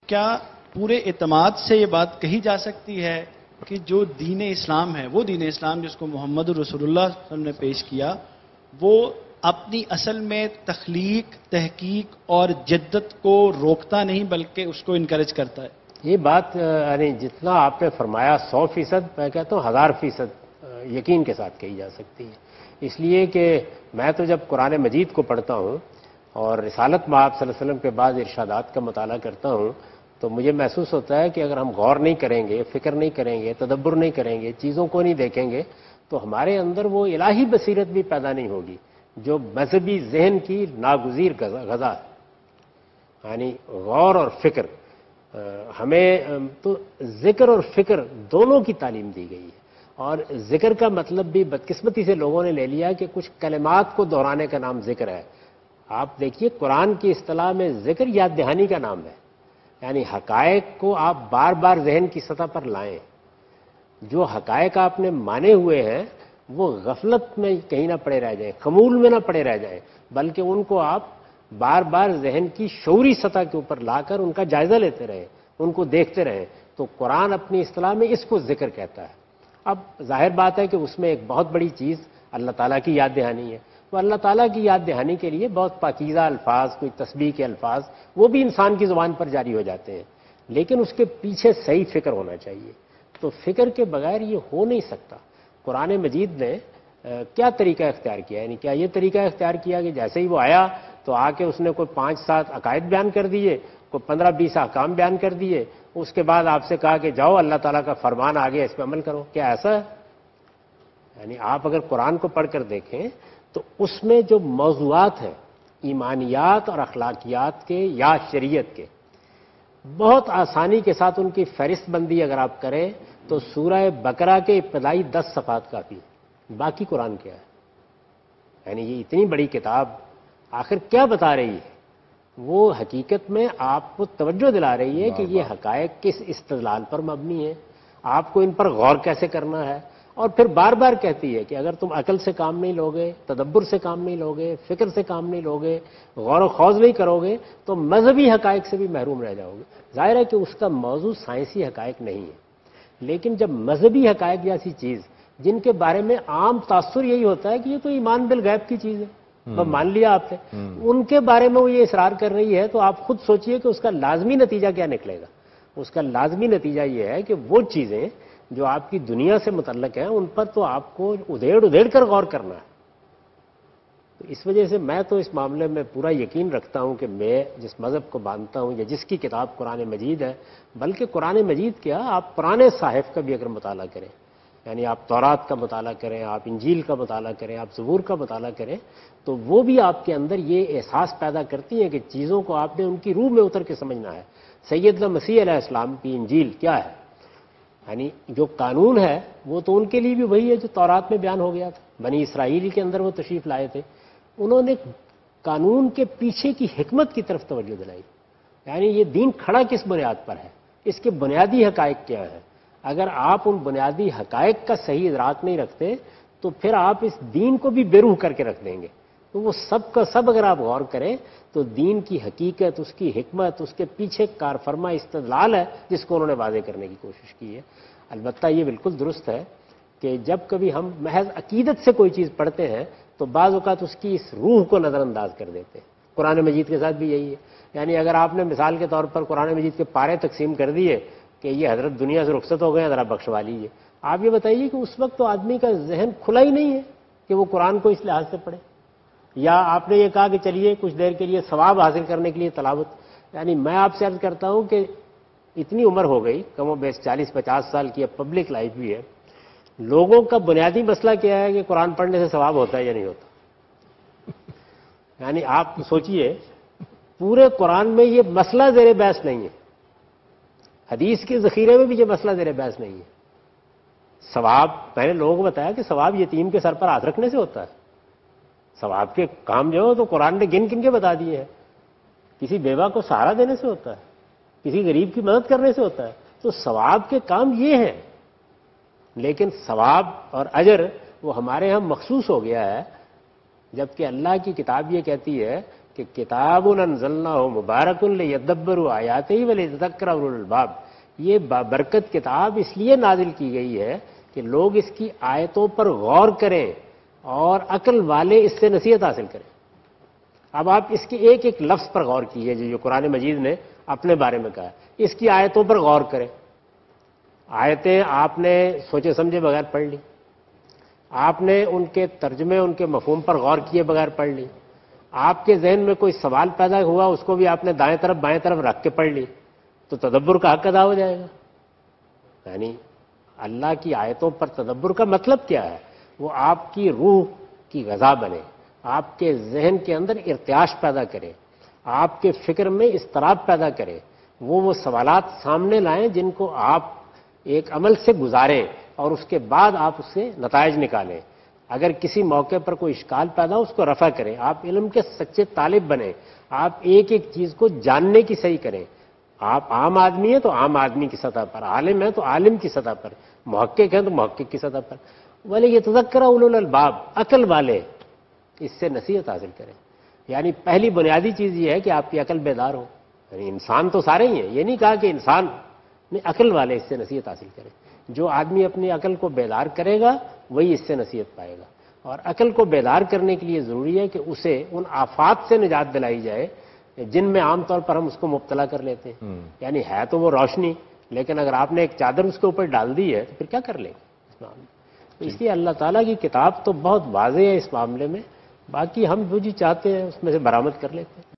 کیا پورے اعتماد سے یہ بات کہی جا سکتی ہے کہ جو دین اسلام ہے، وہ دین اسلام جس کو محمد رسول اللہ صلی اللہ علیہ وسلم نے پیش کیا، وہ اپنی اصل میں تخلیق، تحقیق اور جدت کو روکتا نہیں بلکہ اس کو انکریج کرتا ہے؟ یہ بات یعنی جتنا آپ نے فرمایا 100%، میں کہتا ہوں 1000% یقین کے ساتھ کہی جا سکتی ہے. اس لیے کہ میں تو جب قرآن مجید کو پڑھتا ہوں اور رسالت مآب صلی اللہ علیہ وسلم کے بعد ارشادات کا مطالعہ کرتا ہوں تو مجھے محسوس ہوتا ہے کہ اگر ہم غور نہیں کریں گے، فکر نہیں کریں گے، تدبر نہیں کریں گے، چیزوں کو نہیں دیکھیں گے تو ہمارے اندر وہ الہی بصیرت بھی پیدا نہیں ہوگی جو مذہبی ذہن کی ناگزیر غذا ہے. یعنی غور اور فکر، ہمیں تو ذکر اور فکر دونوں کی تعلیم دی گئی ہے. اور ذکر کا مطلب بھی بدقسمتی سے لوگوں نے لے لیا کہ کچھ کلمات کو دہرانے کا نام ذکر ہے. آپ دیکھیے قرآن کی اصطلاح میں ذکر یاد دہانی کا نام ہے. یعنی حقائق کو آپ بار بار ذہن کی سطح پر لائیں. جو حقائق آپ نے مانے ہوئے ہیں وہ غفلت میں کہیں نہ پڑے رہ جائیں، خمول میں نہ پڑے رہ جائیں، بلکہ ان کو آپ بار بار ذہن کی شعوری سطح کے اوپر لا کر ان کا جائزہ لیتے رہیں، ان کو دیکھتے رہیں. تو قرآن اپنی اصطلاح میں اس کو ذکر کہتا ہے. اب ظاہر بات ہے کہ اس میں ایک بہت بڑی چیز اللہ تعالیٰ کی یاد دہانی ہے. تو اللہ تعالیٰ کی یاد دہانی کے لیے بہت پاکیزہ الفاظ، کوئی تسبیح کے الفاظ، وہ بھی انسان کی زبان پر جاری ہو جاتے ہیں، لیکن اس کے پیچھے صحیح فکر ہونا چاہیے. تو فکر کے بغیر یہ ہو نہیں سکتا. قرآن مجید نے کیا طریقہ اختیار کیا؟ یعنی کیا یہ طریقہ اختیار کیا کہ جیسے ہی وہ آیا تو آ کے اس نے کوئی 5-7 عقائد بیان کر دیے، کوئی 15-20 احکام بیان کر دیے، اس کے بعد آپ سے کہا کہ جاؤ اللہ تعالیٰ کا فرمان آ گیا، اس پہ عمل کرو؟ کیا ایسا ہے؟ یعنی آپ اگر قرآن کو پڑھ کر دیکھیں تو اس میں جو موضوعات ہیں ایمانیات اور اخلاقیات کے یا شریعت کے، بہت آسانی کے ساتھ ان کی فہرست بندی اگر آپ کریں تو سورہ بقرہ کے ابتدائی 10 صفحات کافی ہے. باقی قرآن کیا ہے؟ یعنی یہ اتنی بڑی کتاب آخر کیا بتا رہی ہے؟ وہ حقیقت میں آپ کو توجہ دلا رہی ہے کہ یہ حقائق کس استدلال پر مبنی ہے، آپ کو ان پر غور کیسے کرنا ہے. اور پھر بار بار کہتی ہے کہ اگر تم عقل سے کام نہیں لوگے، تدبر سے کام نہیں لوگے، فکر سے کام نہیں لوگے، غور و خوض نہیں کرو گے تو مذہبی حقائق سے بھی محروم رہ جاؤ گے. ظاہر ہے کہ اس کا موضوع سائنسی حقائق نہیں ہے، لیکن جب مذہبی حقائق جیسی چیز جن کے بارے میں عام تاثر یہی ہوتا ہے کہ یہ تو ایمان بالغیب کی چیز ہے، بس مان لیا آپ نے، ان کے بارے میں وہ یہ اصرار کر رہی ہے، تو آپ خود سوچئے کہ اس کا لازمی نتیجہ کیا نکلے گا. اس کا لازمی نتیجہ یہ ہے کہ وہ چیزیں جو آپ کی دنیا سے متعلق ہیں ان پر تو آپ کو ادھیڑ کر غور کرنا ہے. تو اس وجہ سے میں تو اس معاملے میں پورا یقین رکھتا ہوں کہ میں جس مذہب کو مانتا ہوں یا جس کی کتاب قرآن مجید ہے، بلکہ قرآن مجید کیا آپ پرانے صحائف کا بھی اگر مطالعہ کریں، یعنی آپ تورات کا مطالعہ کریں، آپ انجیل کا مطالعہ کریں، آپ زبور کا مطالعہ کریں، تو وہ بھی آپ کے اندر یہ احساس پیدا کرتی ہیں کہ چیزوں کو آپ نے ان کی روح میں اتر کے سمجھنا ہے. سیدنا مسیح علیہ السلام کی انجیل کیا ہے؟ یعنی جو قانون ہے وہ تو ان کے لیے بھی وہی ہے جو تورات میں بیان ہو گیا تھا. بنی اسرائیل کے اندر وہ تشریف لائے تھے، انہوں نے قانون کے پیچھے کی حکمت کی طرف توجہ دلائی. یعنی یہ دین کھڑا کس بنیاد پر ہے، اس کے بنیادی حقائق کیا ہیں. اگر آپ ان بنیادی حقائق کا صحیح ادراک نہیں رکھتے تو پھر آپ اس دین کو بھی بے روح کر کے رکھ دیں گے. تو وہ سب کا سب اگر آپ غور کریں تو دین کی حقیقت، اس کی حکمت، اس کے پیچھے کار فرما استدلال ہے جس کو انہوں نے واضح کرنے کی کوشش کی ہے. البتہ یہ بالکل درست ہے کہ جب کبھی ہم محض عقیدت سے کوئی چیز پڑھتے ہیں تو بعض اوقات اس کی اس روح کو نظر انداز کر دیتے ہیں. قرآن مجید کے ساتھ بھی یہی ہے. یعنی اگر آپ نے مثال کے طور پر قرآن مجید کے پارے تقسیم کر دیے کہ یہ حضرت دنیا سے رخصت ہو گئے، ذرا بخشوا لیجیے، آپ یہ بتائیے کہ اس وقت تو آدمی کا ذہن کھلا ہی نہیں ہے کہ وہ قرآن کو اس لحاظ سے پڑھے. یا آپ نے یہ کہا کہ چلیے کچھ دیر کے لیے ثواب حاصل کرنے کے لیے تلاوت. یعنی میں آپ سے عرض کرتا ہوں کہ اتنی عمر ہو گئی، کم و بیش 40-50 سال کی اب پبلک لائف بھی ہے، لوگوں کا بنیادی مسئلہ کیا ہے کہ قرآن پڑھنے سے ثواب ہوتا ہے یا نہیں ہوتا. یعنی آپ سوچئے پورے قرآن میں یہ مسئلہ زیر بحث نہیں ہے، حدیث کے ذخیرے میں بھی یہ مسئلہ زیر بحث نہیں ہے. ثواب پہلے لوگوں کو بتایا کہ ثواب یتیم کے سر پر ہاتھ رکھنے سے ہوتا ہے. ثواب کے کام جو تو قرآن نے گن گن کے بتا دیے ہیں. کسی بیوہ کو سہارا دینے سے ہوتا ہے، کسی غریب کی مدد کرنے سے ہوتا ہے. تو ثواب کے کام یہ ہیں، لیکن ثواب اور اجر وہ ہمارے ہاں مخصوص ہو گیا ہے، جبکہ اللہ کی کتاب یہ کہتی ہے کہ کتاب انزلناہ مبارک لیدبروا آیاتہ ولیتذکر اولو الالباب، یہ بابرکت کتاب اس لیے نازل کی گئی ہے کہ لوگ اس کی آیتوں پر غور کریں اور عقل والے اس سے نصیحت حاصل کریں۔ اب آپ اس کے ایک ایک لفظ پر غور کیجئے جو قرآن مجید نے اپنے بارے میں کہا، اس کی آیتوں پر غور کریں۔ آیتیں آپ نے سوچے سمجھے بغیر پڑھ لی، آپ نے ان کے ترجمے ان کے مفہوم پر غور کیے بغیر پڑھ لی، آپ کے ذہن میں کوئی سوال پیدا ہوا اس کو بھی آپ نے دائیں طرف بائیں طرف رکھ کے پڑھ لی، تو تدبر کا حق ادا ہو جائے گا۔ یعنی اللہ کی آیتوں پر تدبر کا مطلب کیا ہے؟ وہ آپ کی روح کی غذا بنے، آپ کے ذہن کے اندر ارتعاش پیدا کرے، آپ کے فکر میں اضطراب پیدا کرے، وہ سوالات سامنے لائیں جن کو آپ ایک عمل سے گزاریں اور اس کے بعد آپ اس سے نتائج نکالیں۔ اگر کسی موقع پر کوئی اشکال پیدا ہو اس کو رفع کریں، آپ علم کے سچے طالب بنیں، آپ ایک ایک چیز کو جاننے کی صحیح کریں۔ آپ عام آدمی ہیں تو عام آدمی کی سطح پر، عالم ہیں تو عالم کی سطح پر، محقق ہیں تو محقق کی سطح پر، وَلِيَتَذَكَّرَ أُولُو الْأَلْبَابِ، عقل والے اس سے نصیحت حاصل کریں۔ یعنی پہلی بنیادی چیز یہ ہے کہ آپ کی عقل بیدار ہو۔ یعنی انسان تو سارے ہی ہیں، یہ نہیں کہا کہ انسان نہیں، عقل والے اس سے نصیحت حاصل کریں۔ جو آدمی اپنی عقل کو بیدار کرے گا وہی اس سے نصیحت پائے گا، اور عقل کو بیدار کرنے کے لیے ضروری ہے کہ اسے ان آفات سے نجات دلائی جائے جن میں عام طور پر ہم اس کو مبتلا کر لیتے ہیں۔ یعنی ہے تو وہ روشنی، لیکن اگر آپ نے ایک چادر اس کے اوپر ڈال دی ہے تو پھر کیا کر لیں گے اس معاملے میں؟ تو اس لیے اللہ تعالیٰ کی کتاب تو بہت واضح ہے اس معاملے میں، باقی ہم جو چی چاہتے ہیں اس میں سے برآمد کر لیتے ہیں۔